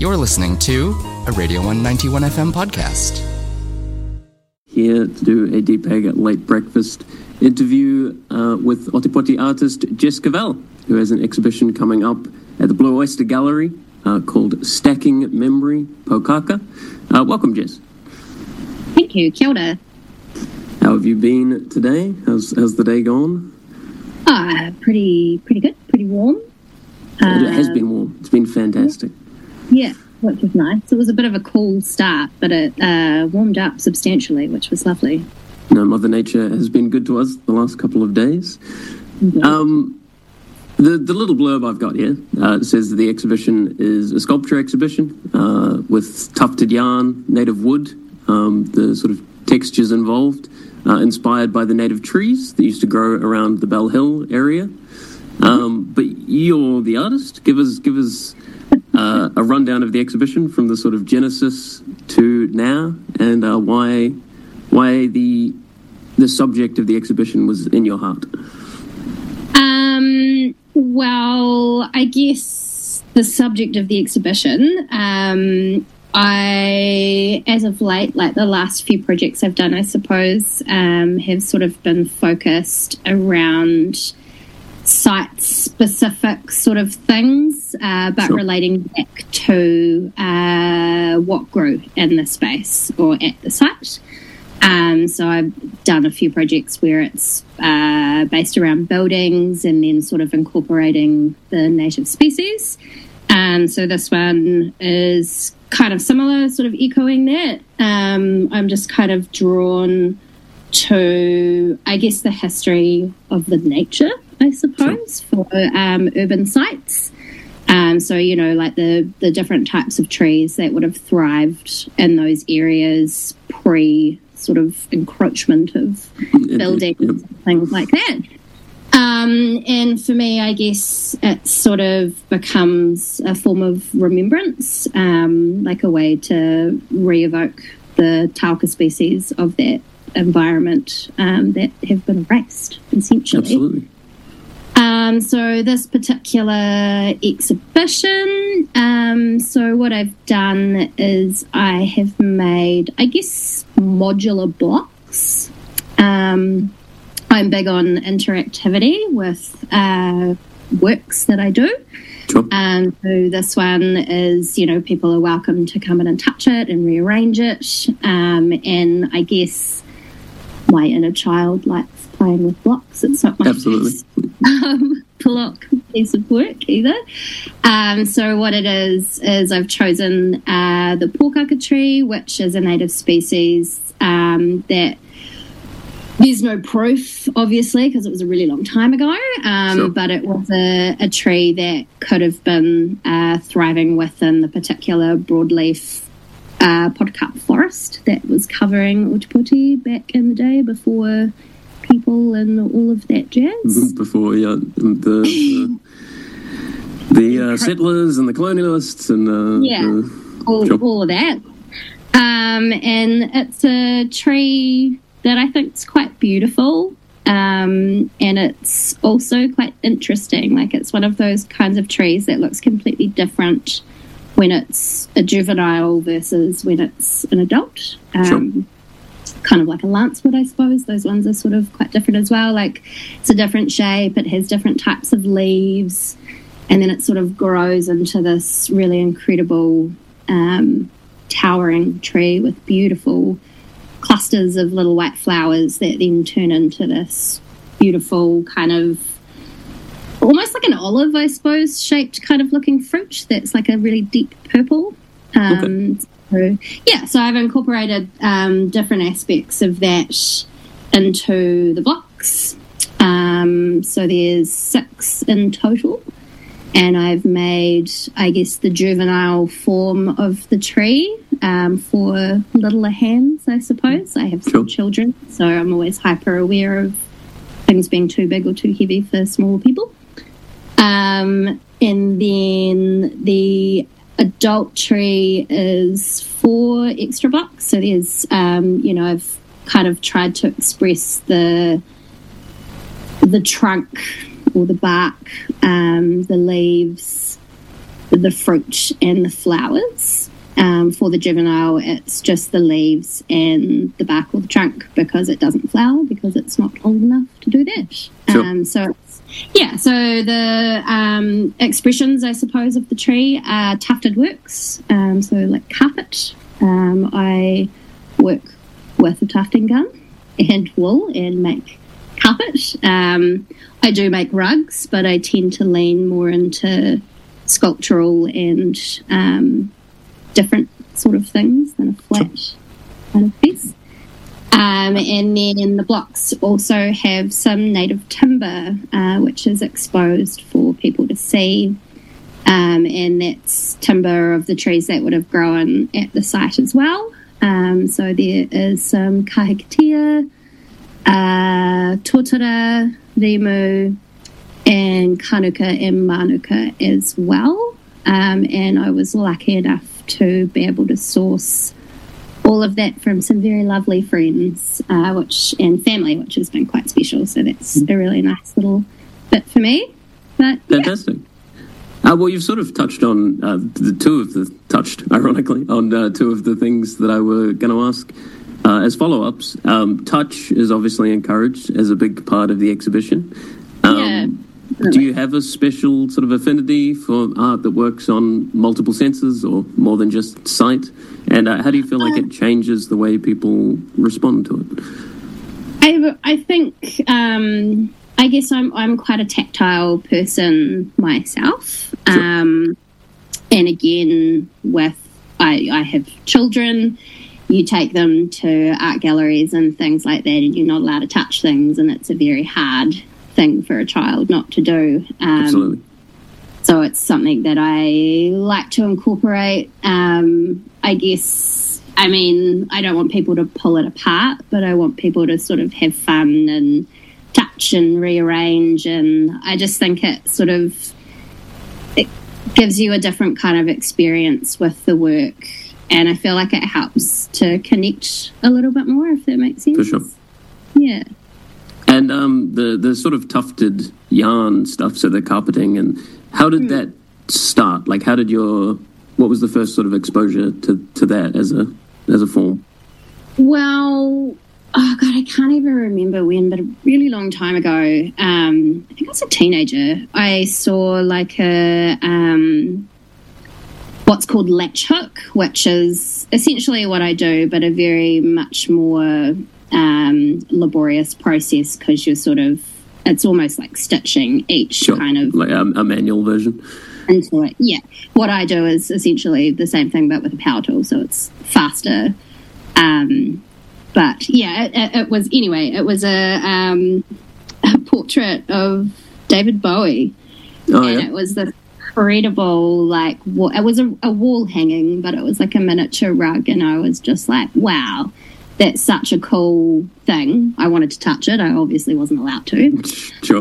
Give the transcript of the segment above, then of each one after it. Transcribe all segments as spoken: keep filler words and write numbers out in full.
You're listening to a Radio one ninety-one F M podcast. Here to do a Deep Egg at Late Breakfast interview uh, with Otepoti artist Jess Cavell, who has an exhibition coming up at the Blue Oyster Gallery uh, called Stacking Memory Pokaka. Uh, welcome, Jess. Thank you. Kia ora. How have you been today? How's, how's the day gone? Ah, pretty, pretty good. Pretty warm. Uh, it has been warm. It's been fantastic. Yeah, which was nice. It was a bit of a cool start, but it uh, warmed up substantially, which was lovely. No, Mother Nature has been good to us the last couple of days. Mm-hmm. Um, the the little blurb I've got here uh, says that the exhibition is a sculpture exhibition uh, with tufted yarn, native wood, um, the sort of textures involved, uh, inspired by the native trees that used to grow around the Bell Hill area. Um, but you're the artist. Give us give us uh, a rundown of the exhibition from the sort of genesis to now, and uh, why why the the subject of the exhibition was in your heart. Um. Well, I guess the subject of the exhibition. Um. I, as of late, like the last few projects I've done, I suppose, um, have sort of been focused around site-specific sort of things, uh, but sure. relating back to uh, what grew in the space or at the site. Um, so I've done a few projects where it's uh, based around buildings and then sort of incorporating the native species. Um, so this one is kind of similar, sort of echoing that. Um, I'm just kind of drawn to, I guess, the history of the nature, I suppose, for um, urban sites. Um, so, you know, like the, the different types of trees that would have thrived in those areas pre sort of encroachment of buildings yep. and things like that. Um, and for me, I guess it sort of becomes a form of remembrance, um, like a way to re-evoke the tauka species of that environment um, that have been erased, essentially. Absolutely. Um, so this particular exhibition, um, so what I've done is I have made, I guess, modular blocks. Um, I'm big on interactivity with uh, works that I do. Sure. Um, so this one is, you know, people are welcome to come in and touch it and rearrange it. Um, and I guess my inner child likes playing with blocks. It's not my Absolutely. first um, block piece of work either. Um, so what it is, is I've chosen uh, the pokaka tree, which is a native species um, that there's no proof, obviously, because it was a really long time ago, um, sure. but it was a, a tree that could have been uh, thriving within the particular broadleaf uh, podcup forest that was covering Otepoti back in the day before people and all of that jazz. Before, yeah, the the, the uh, settlers and the colonialists and uh, yeah, the, all, sure. all of that. Um, and it's a tree that I think is quite beautiful, um, and it's also quite interesting. Like, it's one of those kinds of trees that looks completely different when it's a juvenile versus when it's an adult. Um, sure. Kind of like a lancewood, I suppose. Those ones are sort of quite different as well. Like, it's a different shape, it has different types of leaves, and then it sort of grows into this really incredible um, towering tree with beautiful clusters of little white flowers that then turn into this beautiful kind of almost like an olive, I suppose, shaped kind of looking fruit that's like a really deep purple. Um, okay. So, yeah, so I've incorporated um, different aspects of that into the blocks. Um, so there's six in total. And I've made, I guess, the juvenile form of the tree um, for littler hands, I suppose. I have some sure. children, so I'm always hyper aware of things being too big or too heavy for smaller people. Um, and then the adult tree is four extra blocks. So there's, um, you know, I've kind of tried to express the the trunk or the bark, um, the leaves, the fruit and the flowers. Um, for the juvenile, it's just the leaves and the bark or the trunk because it doesn't flower because it's not old enough to do that. Sure. Um, so, it's, yeah, so the um, expressions, I suppose, of the tree are tufted works, um, so like carpet. Um, I work with a tufting gun and wool and make carpet. Um, I do make rugs, but I tend to lean more into sculptural and um, different sort of things than a flat kind of piece. Um, and then the blocks also have some native timber, uh, which is exposed for people to see. Um, and that's timber of the trees that would have grown at the site as well. Um, so there is some kahikatea, uh, totara, rimu, and kanuka and manuka as well. Um, and I was lucky enough to be able to source all of that from some very lovely friends uh, which and family, which has been quite special. So that's a really nice little bit for me. But Fantastic. Yeah. Uh, well, you've sort of touched on uh, the two of the, touched, ironically, on uh, two of the things that I were going to ask uh, as follow-ups. Um, touch is obviously encouraged as a big part of the exhibition. Um, Yeah. Do you have a special sort of affinity for art that works on multiple senses or more than just sight? And uh, how do you feel like it changes the way people respond to it? I, I think, um, I guess I'm I'm quite a tactile person myself. Sure. Um, and again, with I, I have children, you take them to art galleries and things like that, and you're not allowed to touch things, and it's a very hard thing for a child not to do. Um, Absolutely. So it's something that I like to incorporate. Um, I guess, I mean, I don't want people to pull it apart, but I want people to sort of have fun and touch and rearrange. And I just think it sort of, it gives you a different kind of experience with the work. And I feel like it helps to connect a little bit more, if that makes sense. For sure. Yeah. And um, the, the sort of tufted yarn stuff, so the carpeting, and how did mm. that start? Like, how did your, what was the first sort of exposure to, to that as a as a form? Well, oh God, I can't even remember when, but a really long time ago, um, I think I was a teenager, I saw like a, um, what's called latch hook, which is essentially what I do, but a very much more um, laborious process because you're sort of, it's almost like stitching each sure. kind of... Like a, a manual version. Into it, yeah. What I do is essentially the same thing but with a power tool, so it's faster. Um, but yeah, it, it, it was, anyway, it was a, um, a portrait of David Bowie. Oh, and yeah. it was this incredible, like, it was a, a wall hanging, but it was like a miniature rug, and I was just like, wow, that's such a cool thing. I wanted to touch it. I obviously wasn't allowed to. Sure.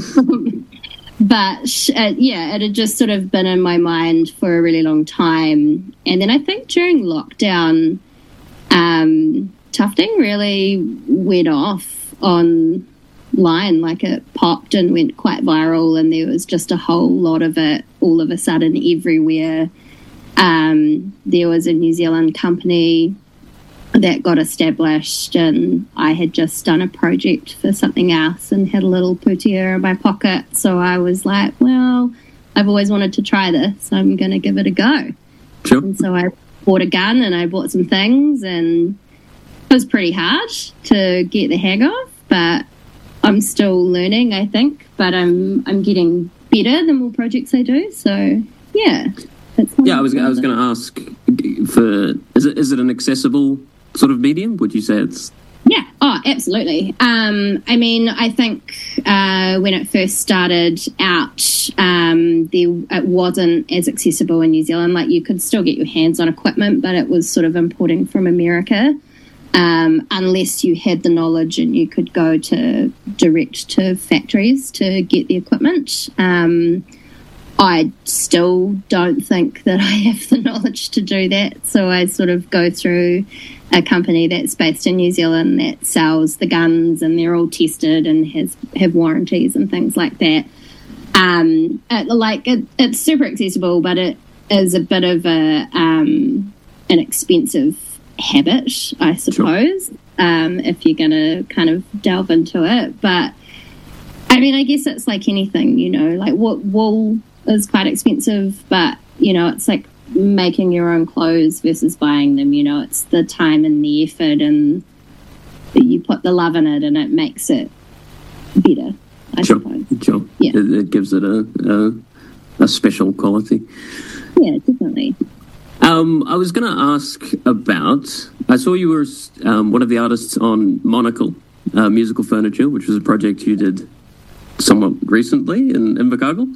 But, uh, yeah, it had just sort of been in my mind for a really long time. And then I think during lockdown, um, tufting really went off online. Like, it popped and went quite viral, and there was just a whole lot of it all of a sudden everywhere. Um, there was a New Zealand company that got established, and I had just done a project for something else and had a little putia in my pocket, so I was like, well, I've always wanted to try this, I'm going to give it a go. Sure. And so I bought a gun and I bought some things, and it was pretty hard to get the hang of, but I'm still learning, I think, but I'm I'm getting better the more projects I do, so yeah. That's yeah, I was I was going to ask, for is it is it an accessible sort of medium? Would you say it's... Yeah, oh, absolutely. Um, I mean, I think uh, when it first started out, um, there, it wasn't as accessible in New Zealand. Like, you could still get your hands on equipment, but it was sort of importing from America, um, unless you had the knowledge and you could go to direct to factories to get the equipment. Um, I still don't think that I have the knowledge to do that, so I sort of go through a company that's based in New Zealand that sells the guns, and they're all tested and has have warranties and things like that. Um, it, like it, it's super accessible, but it is a bit of a um, an expensive habit, I suppose, sure. um, if you're going to kind of delve into it. But, I mean, I guess it's like anything, you know, like wool is quite expensive, but, you know, it's like making your own clothes versus buying them, you know, it's the time and the effort and you put the love in it and it makes it better, I sure. suppose. Sure. Yeah. It, it gives it a, a, a special quality. Yeah, definitely. Um, I was going to ask about, I saw you were um, one of the artists on Monocle, uh, Musical Furniture, which was a project you did somewhat recently in Invercargill.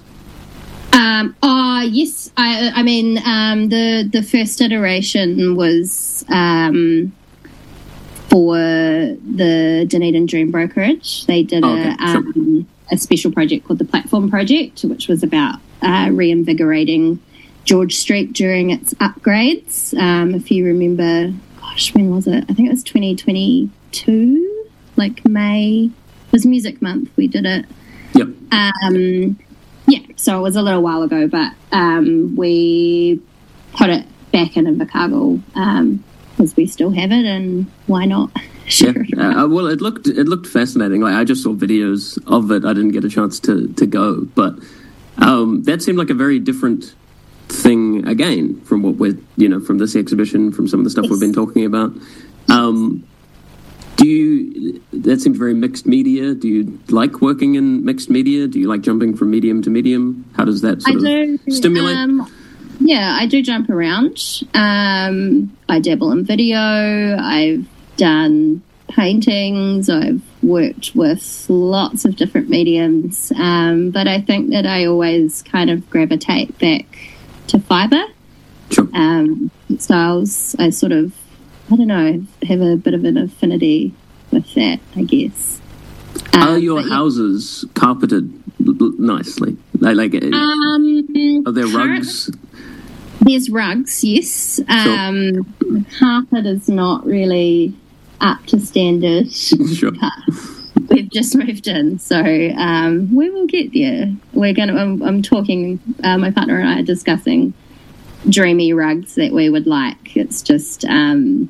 Um, oh, yes. I, I mean, um, the, the first iteration was um, for the Dunedin Dream Brokerage. They did oh, okay. a, um, sure. a special project called the Platform Project, which was about uh, reinvigorating George Street during its upgrades. Um, if you remember, gosh, when was it? I think it was twenty twenty-two, like May. It was Music Month. We did it. Yep. Um, yeah, so it was a little while ago, but um, we put it back in Invercargill um, because we still have it, and why not? Sure. Yeah. Uh, well, it looked it looked fascinating. Like I just saw videos of it. I didn't get a chance to to go, but um, that seemed like a very different thing again from what we're you know from this exhibition, from some of the stuff yes. we've been talking about. Um, do you? That seems very mixed media. Do you like working in mixed media? Do you like jumping from medium to medium? How does that sort I of do, stimulate? Um, yeah, I do jump around. Um, I dabble in video. I've done paintings. I've worked with lots of different mediums. Um, but I think that I always kind of gravitate back to fibre. Sure. Um, styles, I sort of, I don't know, have a bit of an affinity with that, I guess. Um, are your yeah. houses carpeted l- nicely? Like, like um, are there rugs? There's rugs, yes. Um, sure. Carpet is not really up to standard. Sure. We've just moved in, so um, we will get there. We're gonna. I'm, I'm talking. Uh, my partner and I are discussing dreamy rugs that we would like. It's just um,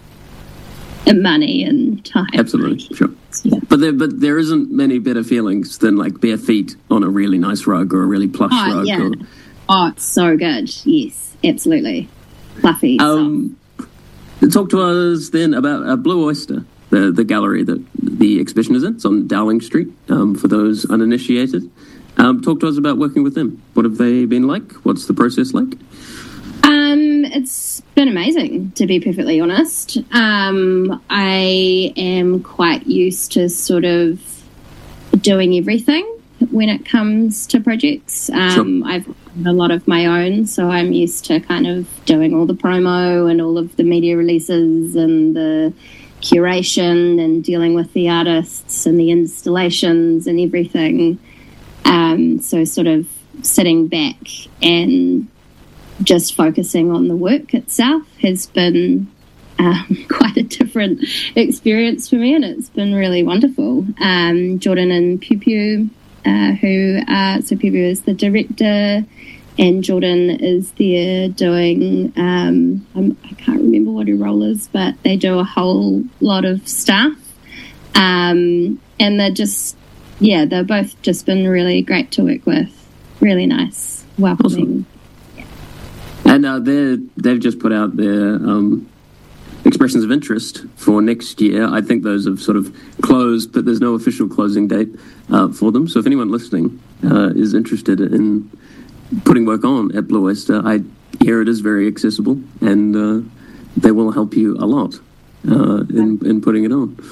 money and time. Absolutely, sure. Yeah. But there, but there isn't many better feelings than like bare feet on a really nice rug or a really plush oh, rug. Yeah. Or... Oh, it's so good. Yes, absolutely. Fluffy. Um, talk to us then about uh, Blue Oyster, the the gallery that the exhibition is in. It's on Dowling Street. Um, for those uninitiated, um, talk to us about working with them. What have they been like? What's the process like? Um, it's been amazing, to be perfectly honest. Um, I am quite used to sort of doing everything when it comes to projects. Um, sure. I've done a lot of my own, so I'm used to kind of doing all the promo and all of the media releases and the curation and dealing with the artists and the installations and everything. Um, so sort of sitting back and just focusing on the work itself has been um, quite a different experience for me, and it's been really wonderful. Um, Jordan and Pew Pew, uh, who are, so Pew Pew is the director, and Jordan is there doing, um, I'm, I can't remember what her role is, but they do a whole lot of stuff. Um, and they're just, yeah, they've both just been really great to work with. Really nice, welcoming. Awesome. And uh, they're, they've just put out their um, expressions of interest for next year. I think those have sort of closed, but there's no official closing date uh, for them. So if anyone listening uh, is interested in putting work on at Blue Oyster, I hear it is very accessible, and uh, they will help you a lot uh, in, in putting it on.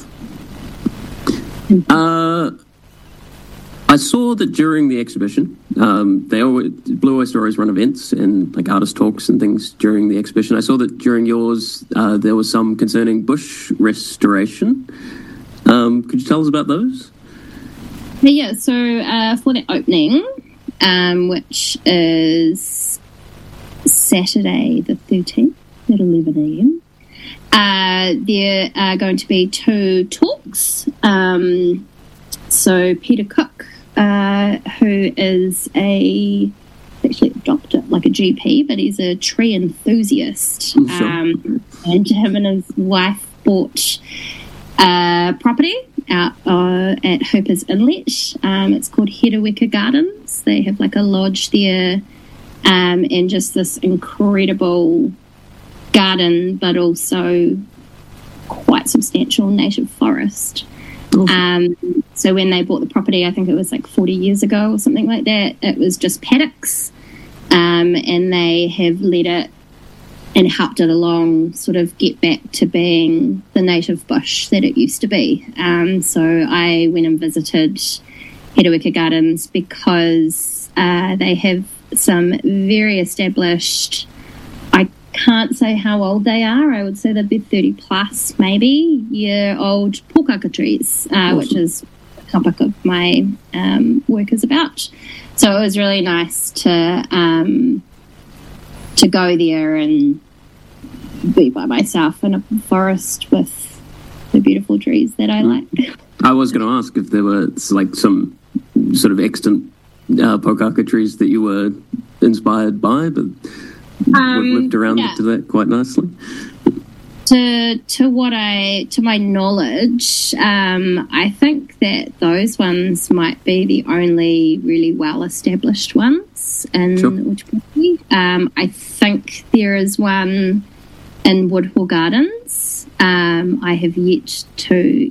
Uh, I saw that during the exhibition, um, they always, Blue Oyster always run events and like artist talks and things during the exhibition. I saw that during yours, uh, there was some concerning bush restoration. Um, could you tell us about those? Yeah, so uh, for the opening, um, which is Saturday the thirteenth at eleven a.m, uh, there are going to be two talks. Um, so Peter Cook, Uh, who is a actually a doctor, like a G P, but he's a tree enthusiast. Sure. Um, and him and his wife bought a property out uh, at Hooper's Inlet. Um, it's called Hedeweka Gardens. They have like a lodge there, um, and just this incredible garden, but also quite substantial native forest. Um, so when they bought the property, I think it was like forty years ago or something like that, it was just paddocks, um, and they have let it and helped it along, sort of get back to being the native bush that it used to be. Um, so I went and visited Hedeweka Gardens because uh, they have some very established, I can't say how old they are, I would say they'd be thirty plus maybe year old pōkaka trees, uh, awesome. Which is the topic of my um, work is about. So it was really nice to um, to go there and be by myself in a forest with the beautiful trees that I like. I was going to ask if there were like some sort of extant uh, pōkaka trees that you were inspired by, but um, we've lived around yeah. to that quite nicely. To to what I to my knowledge, um, I think that those ones might be the only really well established ones in sure. Uchipoti. Um, I think there is one in Woodhall Gardens. Um, I have yet to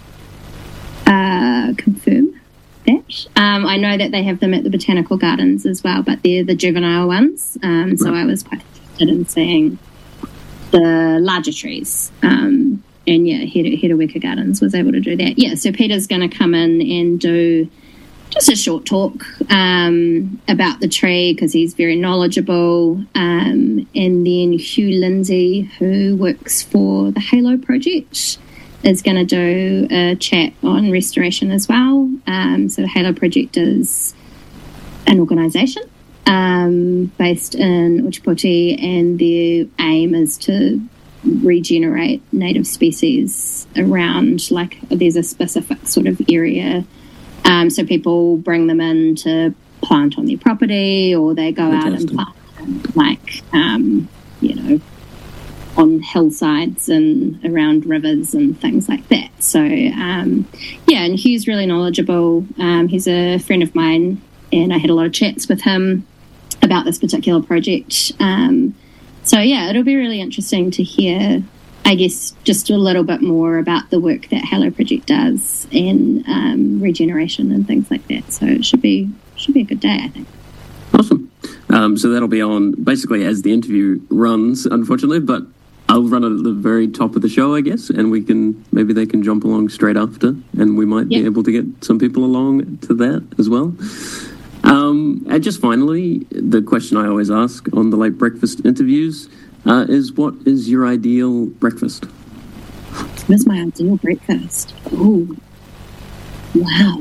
uh, confirm that. Um, I know that they have them at the Botanical Gardens as well, but they're the juvenile ones. Um, so right. I was quite interested in seeing the larger trees. Um, and yeah, Hedeweka Gardens was able to do that. Yeah, so Peter's going to come in and do just a short talk um, about the tree because he's very knowledgeable. Um, and then Hugh Lindsay, who works for the Halo Project, is going to do a chat on restoration as well. Um, so the Halo Project is an organisation um, based in Uchipoti, and their aim is to regenerate native species around, like, there's a specific sort of area. Um, so people bring them in to plant on their property, or they go Fantastic. out and plant, like, um, you know, on hillsides and around rivers and things like that. So, um, yeah, and Hugh's really knowledgeable. Um, he's a friend of mine, and I had a lot of chats with him about this particular project. Um, so, yeah, it'll be really interesting to hear, I guess, just a little bit more about the work that Halo Project does and um, regeneration and things like that. So it should be should be a good day, I think. Awesome. Um, so that'll be on basically as the interview runs, unfortunately, but I'll run it at the very top of the show, I guess, and we can maybe they can jump along straight after, and we might yep. be able to get some people along to that as well. Um, and just finally, the question I always ask on the late breakfast interviews uh, is, what is your ideal breakfast? What is my ideal breakfast? Oh, wow.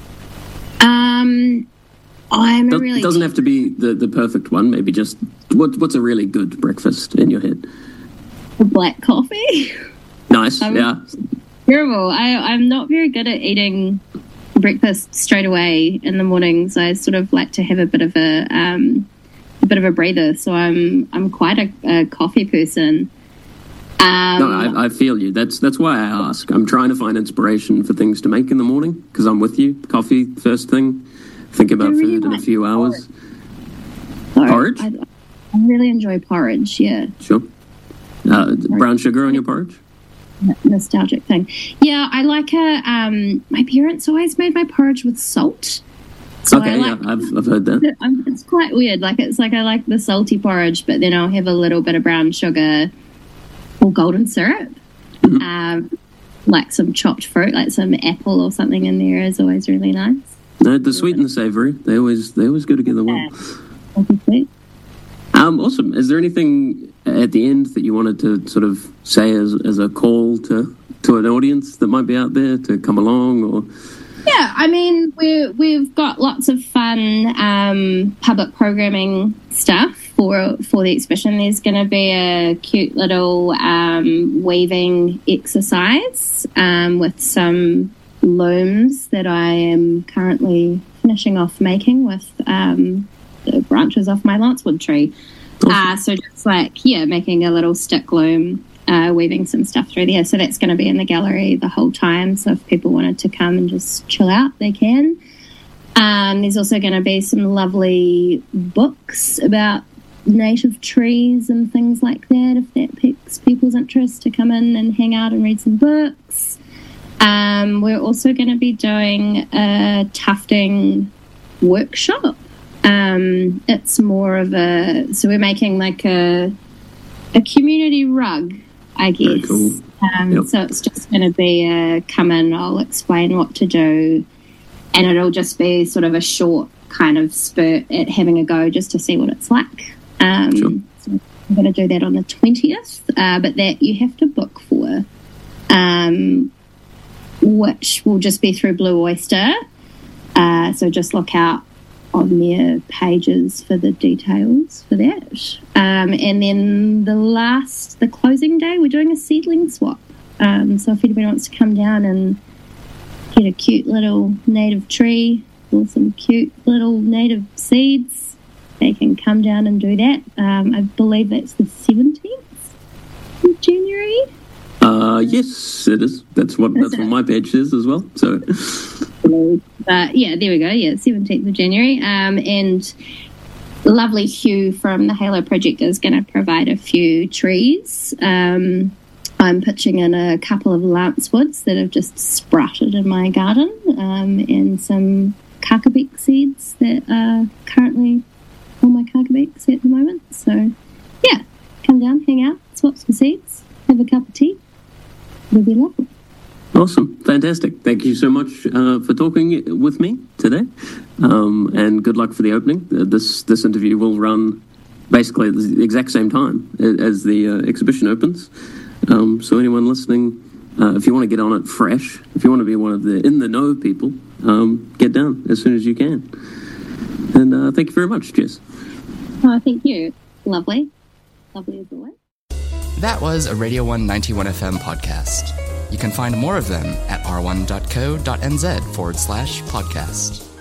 Um, I'm a really... It doesn't have to be the, the perfect one. Maybe just what what's a really good breakfast in your head? A black coffee. Nice, I'm yeah. Terrible. I, I'm not very good at eating breakfast straight away in the mornings. I sort of like to have a bit of a um, a bit of a breather. So I'm I'm quite a, a coffee person. Um, no, I, I feel you. That's that's why I ask. I'm trying to find inspiration for things to make in the morning because I'm with you. Coffee first thing. Think about really food like in a few hours. Porridge. porridge? I, I really enjoy porridge. Yeah. Sure. Uh, brown sugar on your porridge? Nostalgic thing. Yeah, I like a, um, my parents always made my porridge with salt. So okay, like, yeah, I've, I've heard that. It's quite weird. Like, it's like I like the salty porridge, but then I'll have a little bit of brown sugar or golden syrup. Mm-hmm. Um, like some chopped fruit, like some apple or something in there is always really nice. No, the sweet and the savoury, they always, they always go together well. Yeah, Um, awesome. Is there anything at the end that you wanted to sort of say as as a call to, to an audience that might be out there to come along? Or yeah, I mean, we we've got lots of fun um, public programming stuff for for the exhibition. There's going to be a cute little um, weaving exercise um, with some looms that I am currently finishing off making with. Um, the branches off my lancewood tree. Awesome. Uh, so just like, yeah, making a little stick loom, uh, weaving some stuff through there. So that's going to be in the gallery the whole time. So if people wanted to come and just chill out, they can. Um, there's also going to be some lovely books about native trees and things like that, if that piques people's interest, to come in and hang out and read some books. Um, we're also going to be doing a tufting workshop. Um, it's more of a, so we're making like a a community rug, I guess. Very cool. Um, yep. So it's just going to be a come in, I'll explain what to do, and it'll just be sort of a short kind of spurt at having a go just to see what it's like. Um, sure. So I'm going to do that on the twentieth, uh, but that you have to book for, um, which will just be through Blue Oyster. Uh, so just look out on their pages for the details for that. Um, and then the last, the closing day, we're doing a seedling swap. Um, so if anybody wants to come down and get a cute little native tree or some cute little native seeds, they can come down and do that. Um, I believe that's the seventeenth of January. Uh, yes, it is. That's what that's what my badge says as well. So, but yeah, there we go. Yeah, seventeenth of January. Um, and lovely Hugh from the Halo Project is going to provide a few trees. Um, I'm pitching in a couple of lancewoods that have just sprouted in my garden, um, and some kakabeak seeds that are currently on my kakabeaks at the moment. So, yeah, come down, hang out, swap some seeds, have a cup of tea. It'll be lovely. Awesome. Fantastic. Thank you so much uh, for talking with me today. Um, and good luck for the opening. Uh, this this interview will run basically at the exact same time as the uh, exhibition opens. Um, so anyone listening, uh, if you want to get on it fresh, if you want to be one of the in-the-know people, um, get down as soon as you can. And uh, thank you very much, Jess. Oh, thank you. Lovely. Lovely as always. That was a Radio one ninety-one F M podcast. You can find more of them at r one dot co dot n z forward slash podcast.